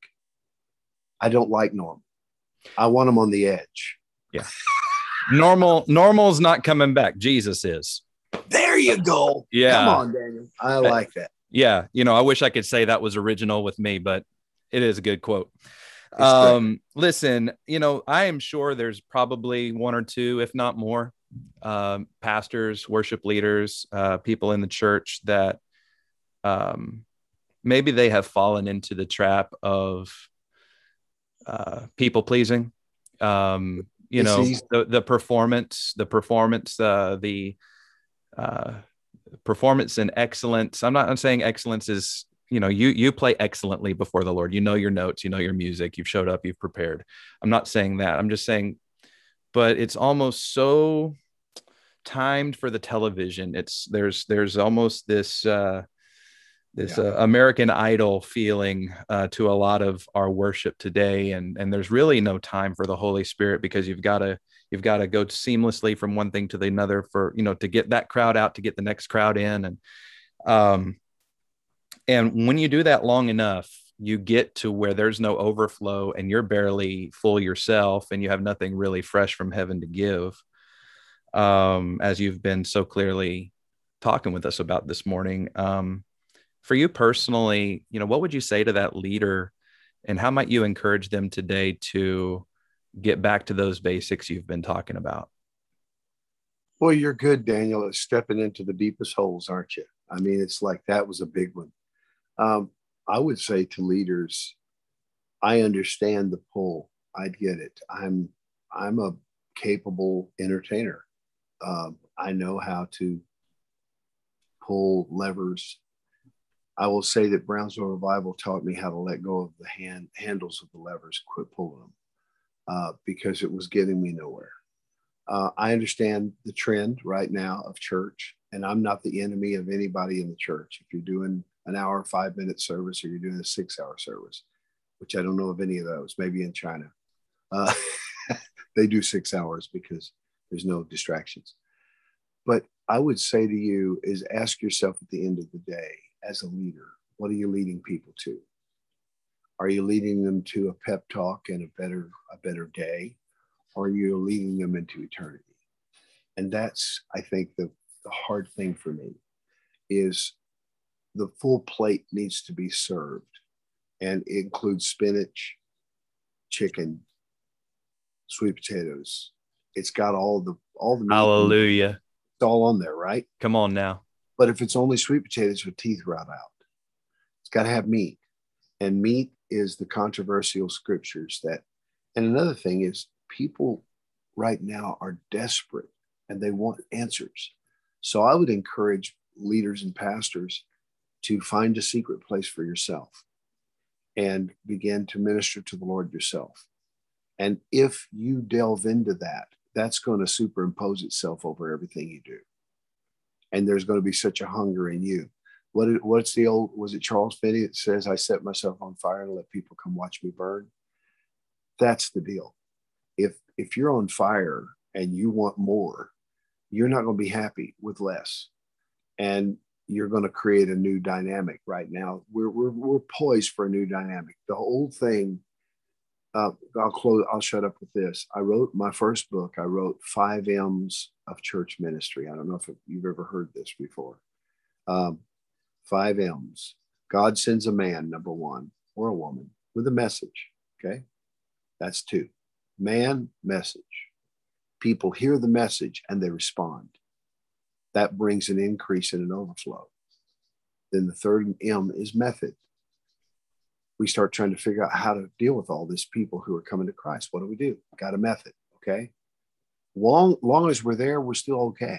[SPEAKER 2] I don't like normal. I want them on the edge.
[SPEAKER 1] Yeah. Normal, normal's not coming back. Jesus is.
[SPEAKER 2] There you go.
[SPEAKER 1] Yeah.
[SPEAKER 2] Come on, Daniel. I like that.
[SPEAKER 1] Yeah. You know, I wish I could say that was original with me, but it is a good quote. Um, listen, you know, I am sure there's probably one or two, if not more, um, pastors, worship leaders, uh, people in the church that um, maybe they have fallen into the trap of uh, people pleasing. Um, you know, the, the performance, the performance, uh, the uh, performance and excellence. I'm not I'm saying excellence is, you know, you, you play excellently before the Lord. You know your notes, you know your music, you've showed up, you've prepared. I'm not saying that. I'm just saying, but it's almost so timed for the television. It's there's, there's almost this, uh, this yeah. uh, American Idol feeling uh, to a lot of our worship today. And, and there's really no time for the Holy Spirit, because you've got to, you've got to go seamlessly from one thing to the another for, you know, to get that crowd out, to get the next crowd in. And, um, and when you do that long enough, you get to where there's no overflow and you're barely full yourself and you have nothing really fresh from heaven to give. Um, as you've been so clearly talking with us about this morning, um, for you personally, you know, what would you say to that leader And how might you encourage them today to get back to those basics you've been talking about?
[SPEAKER 2] Well, you're good, Daniel, at stepping into the deepest holes, aren't you? I mean, it's like that was a big one. Um, I would say to leaders, I understand the pull. I get it. I'm I'm a capable entertainer. Um, I know how to pull levers. I will say that Brownsville Revival taught me how to let go of the hand handles of the levers, quit pulling them, uh, because it was getting me nowhere. Uh, I understand the trend right now of church, and I'm not the enemy of anybody in the church. If you're doing an hour, five minute service, or you're doing a six hour service, which I don't know of any of those, maybe in China, uh, they do six hours because there's no distractions. But I would say to you is ask yourself at the end of the day, as a leader, what are you leading people to? Are you leading them to a pep talk and a better, a better day? Or are you leading them into eternity? And that's, I think, the, the hard thing for me is the full plate needs to be served. And it includes spinach, chicken, sweet potatoes. It's got all the, all the meat.
[SPEAKER 1] Hallelujah.
[SPEAKER 2] It's all on there, right?
[SPEAKER 1] Come on now.
[SPEAKER 2] But if it's only sweet potatoes with teeth rot out, it's got to have meat. And meat is the controversial scriptures that, and another thing is people right now are desperate and they want answers. So I would encourage leaders and pastors to find a secret place for yourself and begin to minister to the Lord yourself. And if you delve into that, that's going to superimpose itself over everything you do. And there's going to be such a hunger in you. What it, what's the old, was it Charles Finney that says, I set myself on fire and let people come watch me burn? That's the deal. If, if you're on fire and you want more, you're not going to be happy with less. And you're going to create a new dynamic right now. We're, we're, we're poised for a new dynamic. The old thing, uh, I'll close, I'll shut up with this. I wrote my first book. I wrote five M's of church ministry. I don't know if you've ever heard this before. Um, five M's. God sends a man, number one, or a woman with a message. Okay. That's two. Man, message. People hear the message and they respond. That brings an increase and an overflow. Then the third M is method. We start trying to figure out how to deal with all these people who are coming to Christ. What do we do? Got a method. Okay. Long, long as we're there, we're still okay.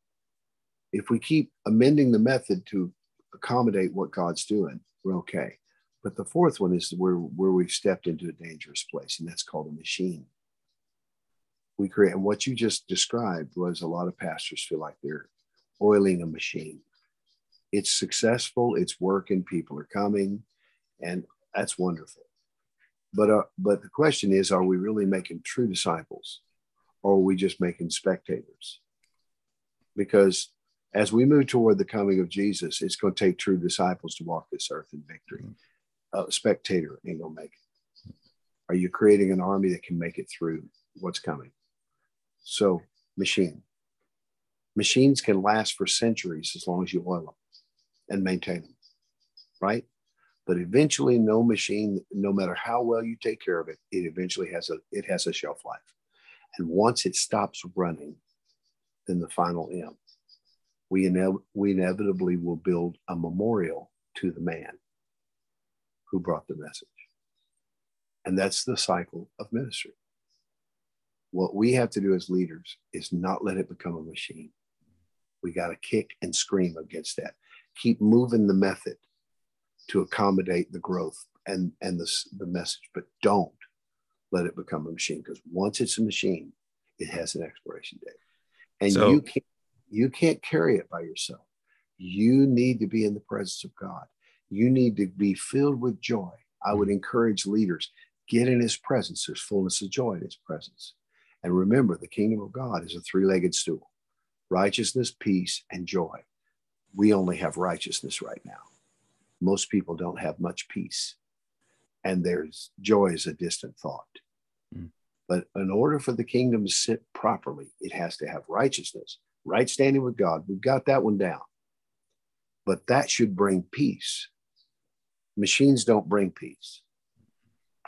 [SPEAKER 2] If we keep amending the method to accommodate what God's doing, we're okay. But the fourth one is where, where we've stepped into a dangerous place, and that's called a machine. We create, and what you just described was a lot of pastors feel like they're oiling a machine. It's successful, it's working, people are coming, and that's wonderful. But uh, but the question is, are we really making true disciples, or are we just making spectators? Because as we move toward the coming of Jesus, it's going to take true disciples to walk this earth in victory. A spectator ain't going to make it. Are you creating an army that can make it through what's coming? So, machine. Machines can last for centuries as long as you oil them and maintain them, right? But eventually, no machine, no matter how well you take care of it, it eventually has a it has a shelf life. And once it stops running, then the final M. We, ine- we inevitably will build a memorial to the man who brought the message. And that's the cycle of ministry. What we have to do as leaders is not let it become a machine. We got to kick and scream against that. Keep moving the method to accommodate the growth and, and the, the message, but don't let it become a machine, because once it's a machine, it has an expiration date. And so, you can't you can't carry it by yourself. You need to be in the presence of God. You need to be filled with joy. I would encourage leaders, get in his presence. There's fullness of joy in his presence. And remember, the kingdom of God is a three-legged stool: righteousness, peace, and joy. We only have righteousness right now. Most people don't have much peace. And there's joy is a distant thought. Mm. But in order for the kingdom to sit properly, it has to have righteousness, right standing with God. We've got that one down. But that should bring peace. Machines don't bring peace.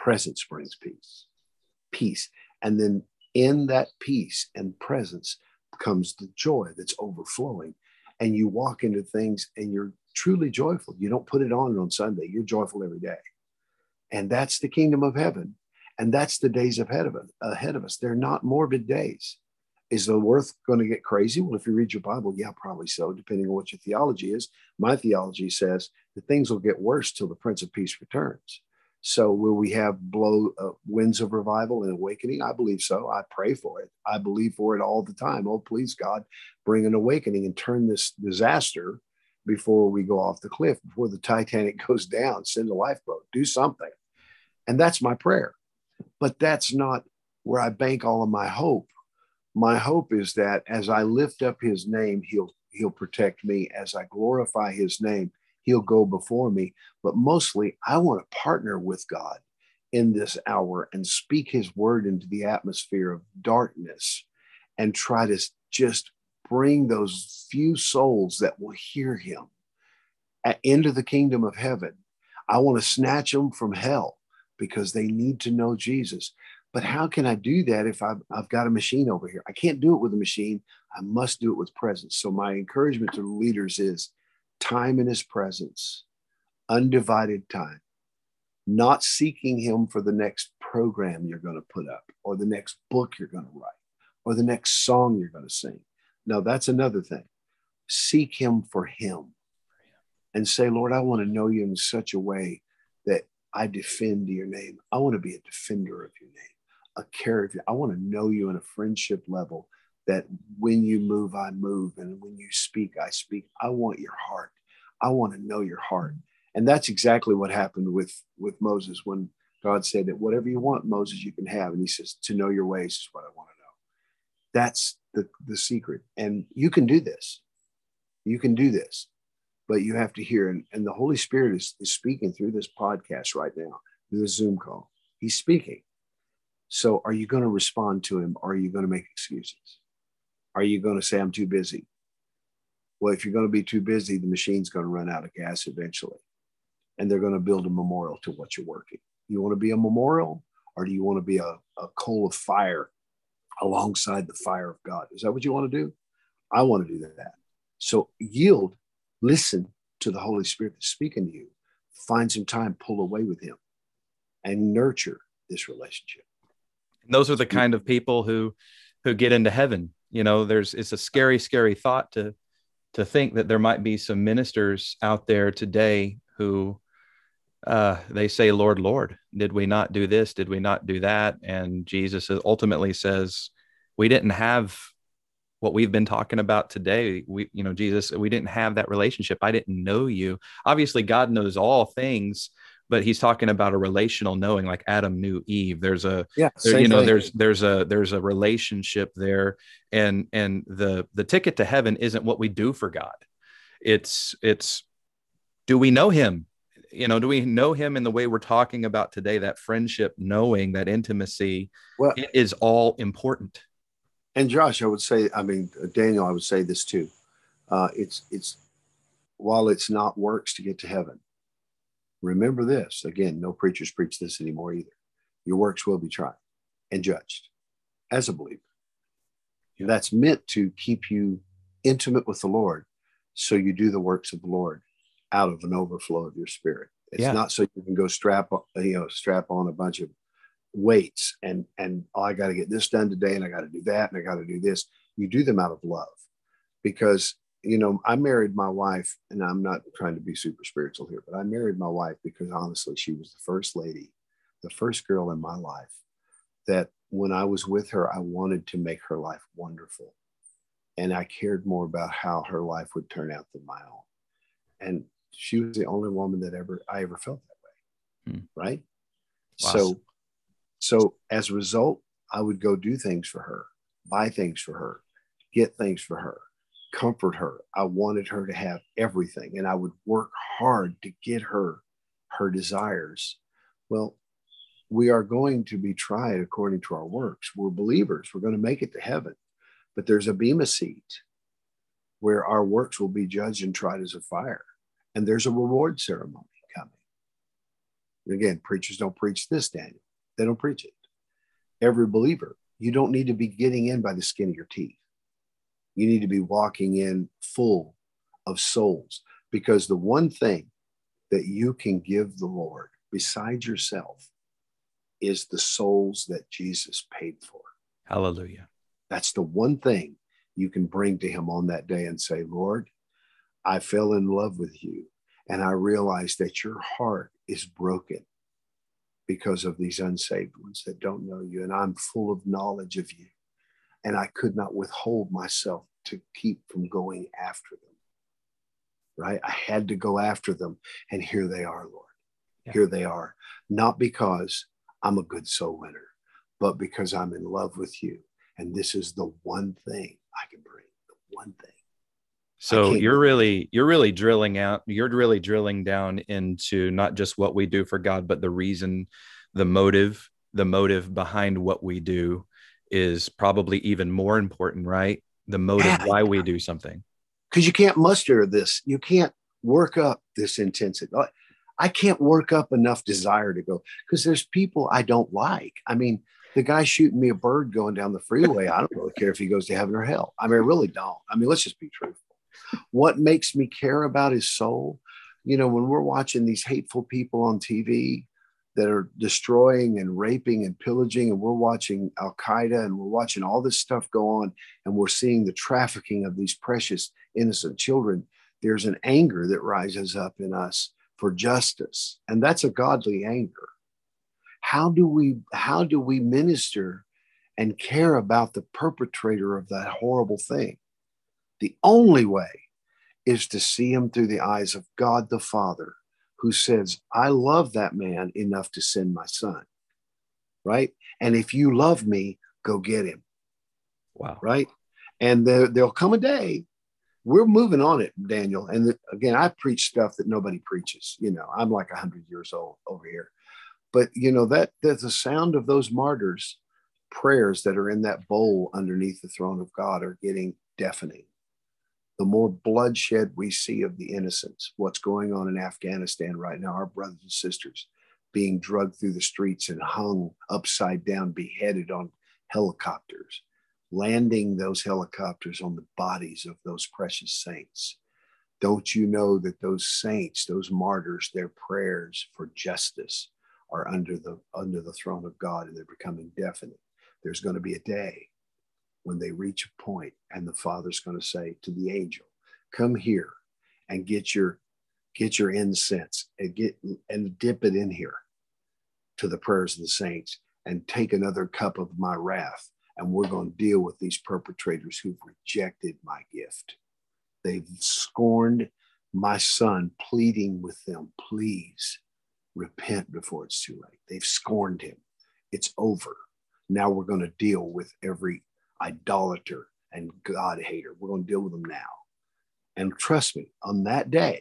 [SPEAKER 2] presence brings peace. Peace. And then in that peace and presence comes the joy that's overflowing. And you walk into things and you're truly joyful. You don't put it on on Sunday. You're joyful every day. And that's the kingdom of heaven. And that's the days ahead of us. Ahead of us. They're not morbid days. Is the earth going to get crazy? Well, if you read your Bible, yeah, probably so, depending on what your theology is. My theology says that things will get worse till the Prince of Peace returns. So will we have blow uh, winds of revival and awakening? I believe so. I pray for it. I believe for it all the time. Oh, please, God, bring an awakening and turn this disaster before we go off the cliff, before the Titanic goes down. Send a lifeboat. Do something. And that's my prayer. But that's not where I bank all of my hope. My hope is that as I lift up his name, he'll he'll protect me. As I glorify his name, he'll go before me. But mostly, I want to partner with God in this hour and speak his word into the atmosphere of darkness and try to just bring those few souls that will hear him into the kingdom of heaven. I want to snatch them from hell because they need to know Jesus. But how can I do that if I've, I've got a machine over here? I can't do it with a machine. I must do it with presence. So my encouragement to the leaders is time in his presence, undivided time, not seeking him for the next program you're going to put up or the next book you're going to write or the next song you're going to sing. No, that's another thing. Seek him for him and say, Lord, I want to know you in such a way that I defend your name. I want to be a defender of your name, a care of you. I want to know you on a friendship level that when you move, I move. And when you speak, I speak. I want your heart. I want to know your heart. And that's exactly what happened with, with Moses when God said that whatever you want, Moses, you can have. And he says, to know your ways is what I want to know. That's the, the secret. And you can do this. You can do this. But you have to hear, and, and the Holy Spirit is, is speaking through this podcast right now, through the Zoom call. He's speaking. So are you going to respond to him, or are you going to make excuses? Are you going to say, I'm too busy? Well, if you're going to be too busy, the machine's going to run out of gas eventually. And they're going to build a memorial to what you're working. You want to be a memorial, or do you want to be a, a coal of fire alongside the fire of God? Is that what you want to do? I want to do that. So yield. Listen to the Holy Spirit that's speaking to you. Find some time, pull away with him, and nurture this relationship.
[SPEAKER 1] Those are the kind of people who who get into heaven. You know, there's it's a scary, scary thought to to think that there might be some ministers out there today who uh, they say, Lord, Lord, did we not do this? Did we not do that? And Jesus ultimately says, we didn't have what we've been talking about today. We, you know, Jesus, we didn't have that relationship. I didn't know you. Obviously, God knows all things, but he's talking about a relational knowing, like Adam knew Eve. There's a,
[SPEAKER 2] yeah,
[SPEAKER 1] there, you know,
[SPEAKER 2] thing.
[SPEAKER 1] there's, there's a, there's a relationship there. And, and the, the ticket to heaven isn't what we do for God. It's, it's, do we know him? You know, do we know him in the way we're talking about today? That friendship, knowing, that intimacy, well, it is all important.
[SPEAKER 2] And Josh, I would say, I mean, Daniel, I would say this too. Uh, it's, it's, while it's not works to get to heaven, remember this, again, no preachers preach this anymore either. Your works will be tried and judged as a believer. Yeah. That's meant to keep you intimate with the Lord. So you do the works of the Lord out of an overflow of your spirit. It's yeah. not so you can go strap, you know, strap on a bunch of weights and and oh, I got to get this done today and I got to do that and I got to do this. You do them out of love, because you know I married my wife, and I'm not trying to be super spiritual here, but I married my wife because honestly she was the first lady, the first girl in my life that when I was with her I wanted to make her life wonderful, and I cared more about how her life would turn out than my own. And she was the only woman that ever I ever felt that way. Hmm. Right. Wow. So So as a result, I would go do things for her, buy things for her, get things for her, comfort her. I wanted her to have everything, and I would work hard to get her her desires. Well, we are going to be tried according to our works. We're believers. We're going to make it to heaven. But there's a bema seat where our works will be judged and tried as a fire. And there's a reward ceremony coming. Again, preachers don't preach this, Daniel. They don't preach it. Every believer, you don't need to be getting in by the skin of your teeth. You need to be walking in full of souls, because the one thing that you can give the Lord besides yourself is the souls that Jesus paid for.
[SPEAKER 1] Hallelujah.
[SPEAKER 2] That's the one thing you can bring to him on that day and say, Lord, I fell in love with you, and I realize that your heart is broken because of these unsaved ones that don't know you, and I'm full of knowledge of you, and I could not withhold myself to keep from going after them. Right? I had to go after them, and here they are, Lord. Yeah. Here they are, not because I'm a good soul winner, but because I'm in love with you, and this is the one thing I can bring, the one thing.
[SPEAKER 1] So you're really, you're really drilling out, you're really drilling down into not just what we do for God, but the reason, the motive, the motive behind what we do is probably even more important, right? The motive yeah, why yeah. we do something.
[SPEAKER 2] Because you can't muster this. You can't work up this intensity. I can't work up enough desire to go, because there's people I don't like. I mean, the guy shooting me a bird going down the freeway, I don't really care if he goes to heaven or hell. I mean, I really don't. I mean, let's just be truthful. What makes me care about his soul? You know, when we're watching these hateful people on T V that are destroying and raping and pillaging, and we're watching Al Qaeda, and we're watching all this stuff go on, and we're seeing the trafficking of these precious innocent children, there's an anger that rises up in us for justice. And that's a godly anger. How do we, how do we minister and care about the perpetrator of that horrible thing? The only way is to see him through the eyes of God the Father, who says, I love that man enough to send my son, right? And if you love me, go get him.
[SPEAKER 1] Wow.
[SPEAKER 2] Right? And there, there'll come a day, we're moving on it, Daniel. And the, again, I preach stuff that nobody preaches. You know, I'm like one hundred years old over here. But, you know, that there's the sound of those martyrs' prayers that are in that bowl underneath the throne of God are getting deafening. The more bloodshed we see of the innocents, what's going on in Afghanistan right now, our brothers and sisters being drugged through the streets and hung upside down, beheaded on helicopters, landing those helicopters on the bodies of those precious saints. Don't you know that those saints, those martyrs, their prayers for justice are under the, under the throne of God, and they're becoming deafening? There's going to be a day when they reach a point and the Father's going to say to the angel, come here and get your, get your incense and get, and dip it in here to the prayers of the saints, and take another cup of my wrath. And we're going to deal with these perpetrators who've rejected my gift. They've scorned my son, pleading with them, please repent before it's too late. They've scorned him. It's over. Now we're going to deal with every idolater and God hater. We're going to deal with them now. And trust me, on that day,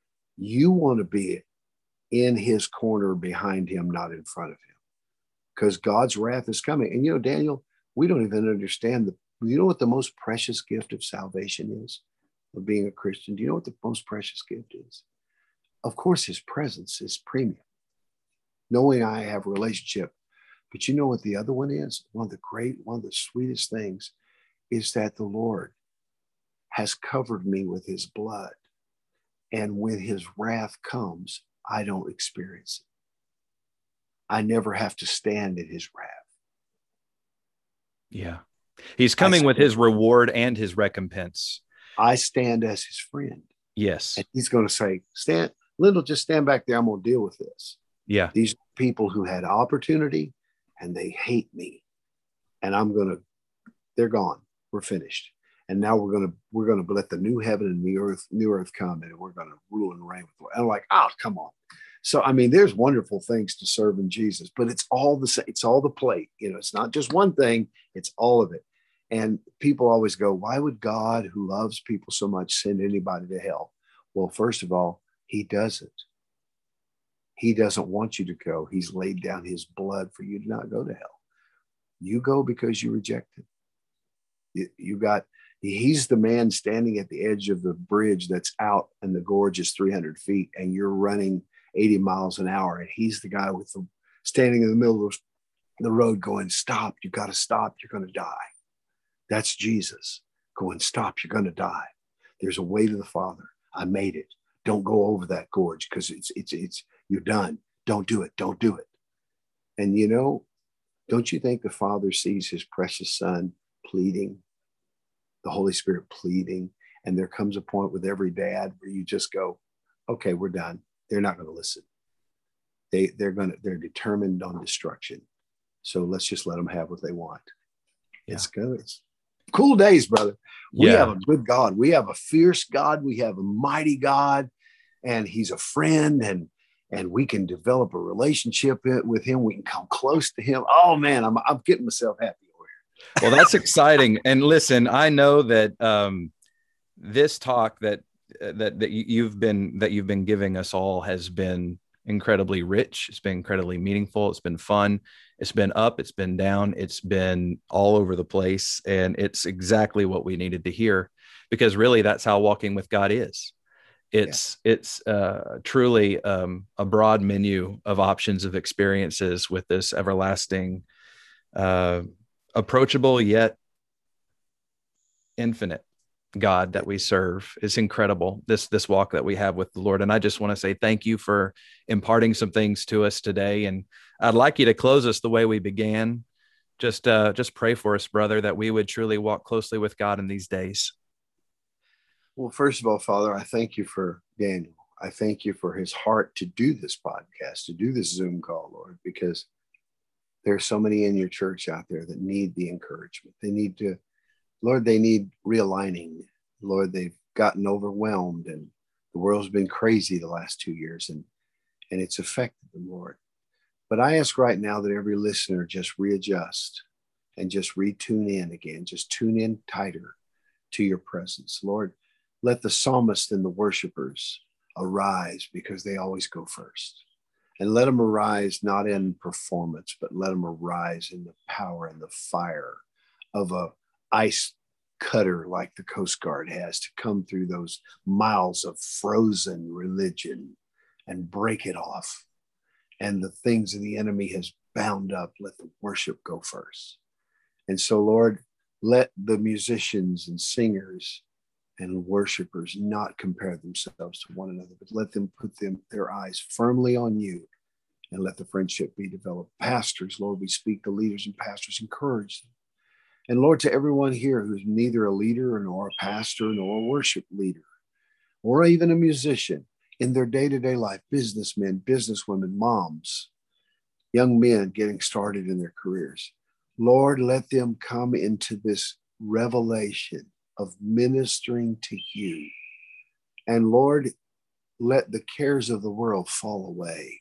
[SPEAKER 2] you want to be in his corner behind him, not in front of him, because God's wrath is coming. And, you know, Daniel, we don't even understand the, you know what the most precious gift of salvation is, of being a Christian? Do you know what the most precious gift is? Of course, his presence is premium. Knowing I have a relationship. But you know what the other one is? One of the great, one of the sweetest things is that the Lord has covered me with his blood. And when his wrath comes, I don't experience it. I never have to stand in his wrath.
[SPEAKER 1] Yeah. He's coming with his reward and his recompense.
[SPEAKER 2] I stand as his friend.
[SPEAKER 1] Yes.
[SPEAKER 2] And he's going to say, stand, Lyndall, just stand back there. I'm going to deal with this.
[SPEAKER 1] Yeah.
[SPEAKER 2] These people who had opportunity and they hate me. And I'm going to, they're gone. We're finished. And now we're going to, we're going to let the new heaven and the earth, new earth come, and we're going to rule and reign with the Lord. And I'm like, oh, come on. So, I mean, there's wonderful things to serve in Jesus, but it's all the same. It's all the plate. You know, it's not just one thing, it's all of it. And people always go, why would God, who loves people so much, send anybody to hell? Well, first of all, he doesn't. He doesn't want you to go. He's laid down his blood for you to not go to hell. You go because you rejected. You, you got, he's the man standing at the edge of the bridge that's out, and the gorge is three hundred feet, and you're running eighty miles an hour. And he's the guy with the standing in the middle of the road going, stop, you got to stop. You're going to die. That's Jesus going, stop, you're going to die. There's a way to the Father. I made it. Don't go over that gorge because it's, it's, it's, you're done. Don't do it. Don't do it. And you know, don't you think the Father sees his precious Son pleading, the Holy Spirit pleading, and there comes a point with every dad where you just go, okay, we're done. They're not going to listen. They, they're going to, they're determined on destruction. So let's just let them have what they want. Yeah. It's good. It's cool days, brother. We yeah. have a good God. We have a fierce God. We have a mighty God, and he's a friend, and, and we can develop a relationship with him. We can come close to him. Oh man, I'm, I'm getting myself happy over
[SPEAKER 1] here. Well, that's exciting. And listen, I know that, um, this talk that, that, that you've been, that you've been giving us all has been incredibly rich. It's been incredibly meaningful. It's been fun. It's been up. It's been down. It's been all over the place. And it's exactly what we needed to hear, because really that's how walking with God is. It's, yeah. it's uh, truly um, a broad menu of options of experiences with this everlasting, uh, approachable yet infinite God that we serve. Is incredible. This, this walk that we have with the Lord. And I just want to say thank you for imparting some things to us today. And I'd like you to close us the way we began. Just, uh, just pray for us, brother, that we would truly walk closely with God in these days.
[SPEAKER 2] Well, first of all, Father, I thank you for Daniel. I thank you for his heart to do this podcast, to do this Zoom call, Lord, because there are so many in your church out there that need the encouragement. They need to, Lord, they need realigning. Lord, they've gotten overwhelmed, and the world's been crazy the last two years, and, and it's affected them, Lord. But I ask right now that every listener just readjust and just retune in again, just tune in tighter to your presence. Lord, let the psalmist and the worshipers arise, because they always go first. And let them arise not in performance, but let them arise in the power and the fire of a ice cutter like the Coast Guard has, to come through those miles of frozen religion and break it off. And the things that the enemy has bound up, let the worship go first. And so, Lord, let the musicians and singers and worshipers not compare themselves to one another, but let them put them their eyes firmly on you, and let the friendship be developed. Pastors, Lord, we speak to leaders and pastors, encourage them. And Lord, to everyone here who's neither a leader nor a pastor nor a worship leader or even a musician in their day-to-day life, businessmen, businesswomen, moms, young men getting started in their careers, Lord, let them come into this revelation of ministering to you. And Lord, let the cares of the world fall away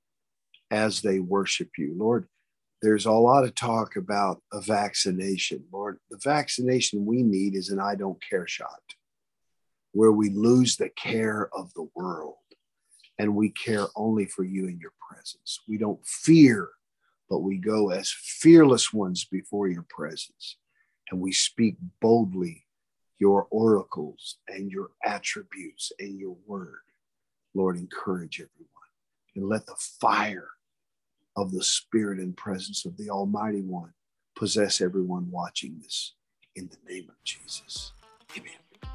[SPEAKER 2] as they worship you. Lord, there's a lot of talk about a vaccination. Lord, the vaccination we need is an I don't care shot, where we lose the care of the world and we care only for you and your presence. We don't fear, but we go as fearless ones before your presence, and we speak boldly your oracles and your attributes and your word. Lord, encourage everyone, and let the fire of the Spirit and presence of the Almighty One possess everyone watching this, in the name of Jesus. Amen.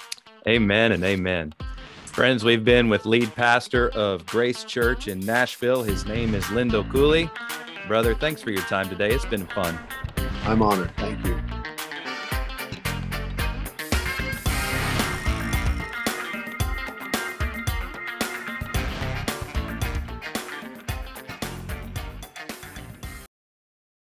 [SPEAKER 1] Amen and amen. Friends, we've been with lead pastor of Grace Church in Nashville. His name is Lindo Cooley. Brother, thanks for your time today. It's been fun.
[SPEAKER 2] I'm honored. Thank you.